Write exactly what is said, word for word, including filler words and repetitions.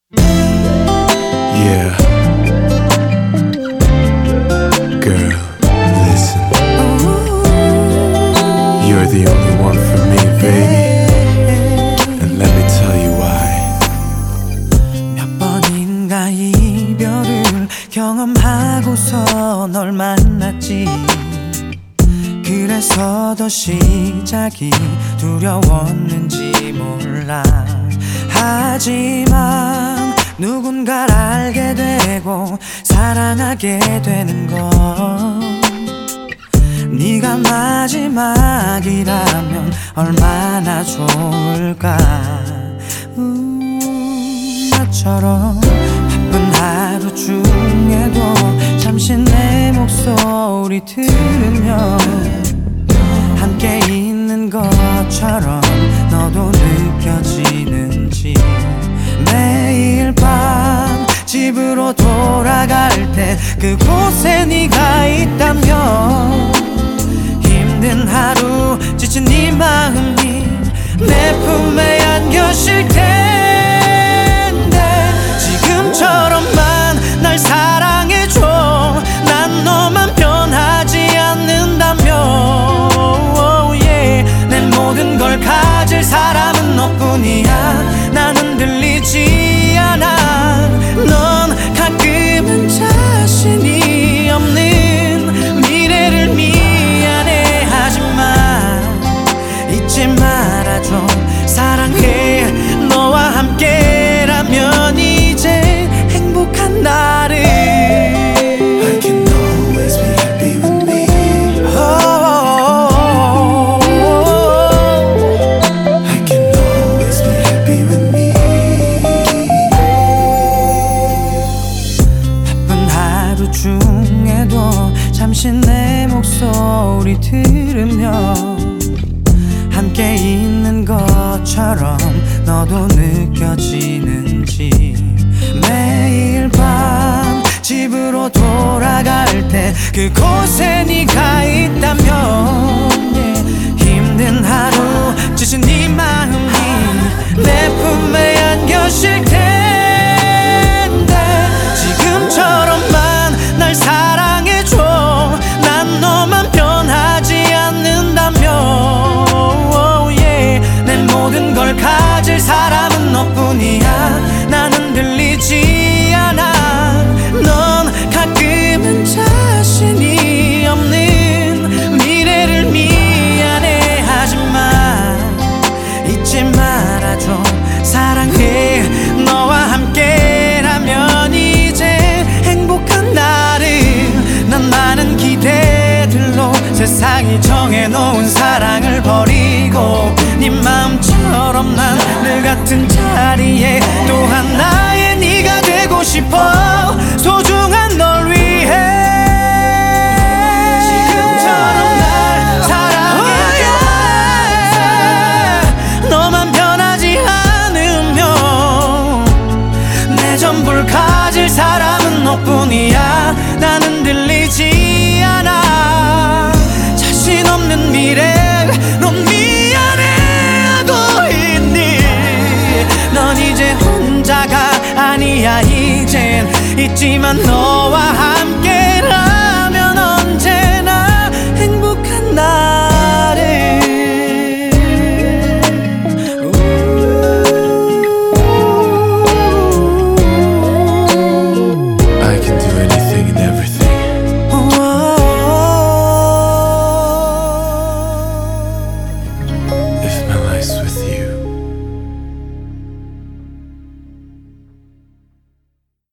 Yeah. Girl, listen. You're the only one for me, baby. And let me tell you why. 몇 번인가 이별을 경험하고서 널 만났지. 그래서 더 시작이 두려웠는지 몰라. 하지만 누군가를 알게 되고 사랑하게 되는 건 네가 마지막이라면 얼마나 좋을까. 음, 나처럼 바쁜 하루 중에도 잠시 내 목소리 들으며 함께 있는 것처럼 너도 느껴지는지. 매일 밤 집으로 돌아갈 때 그곳에 네가 있다면 힘든 하루 지친 네 마음이 내 품에 안겨질 텐데 지금처럼만 날 사랑해줘. 난 너만 변하지 않는다면 oh yeah. 내 모든 걸 가질 사람은 너뿐이야. 나는 들리지 않아. 넌 가끔은 자신이 없는 미래를 미안해하지만 잊지 말아줘. 사랑해. 너와 함께라면 이제 행복한 나를 I can always be happy with me. oh, I can always be happy with me. 바쁜 하루 중에도 잠시 내 목소리 들으며 함께 있는 것처럼 너도 느껴지는지. 매일 밤 집으로 돌아갈 때 그곳에 네가 있다면 yeah. 힘든 하루 지친 네 마음이 내 품에 안겨질 텐데 지금처럼만 날 사랑해줘. 난 너만 변하지 않는다면 oh yeah. 내 모든 걸 가질 사람은 너뿐이야. 나는 들리지 않아. 넌 가끔은 자신이 없는 미래를 미안해하지만 잊지 말아줘. 사랑해. 너와 함께라면 이제 행복한 나를. 난 많은 기대들로 세상이 정해놓은 사랑을 버리고 네 마음처럼 난 늘 같은 자리에 또 하나의 네가 되고 싶어. 소중한 널 위해 지금처럼 날 사랑해줘. 너만 변하지 않으면 내 전부를 가질 사람은 너뿐이야. 나는 들리지 않아. 자신 없는 미래 넌 미안해하고 있니. 넌 이제 혼자가 아니야. 이젠 있지만 너와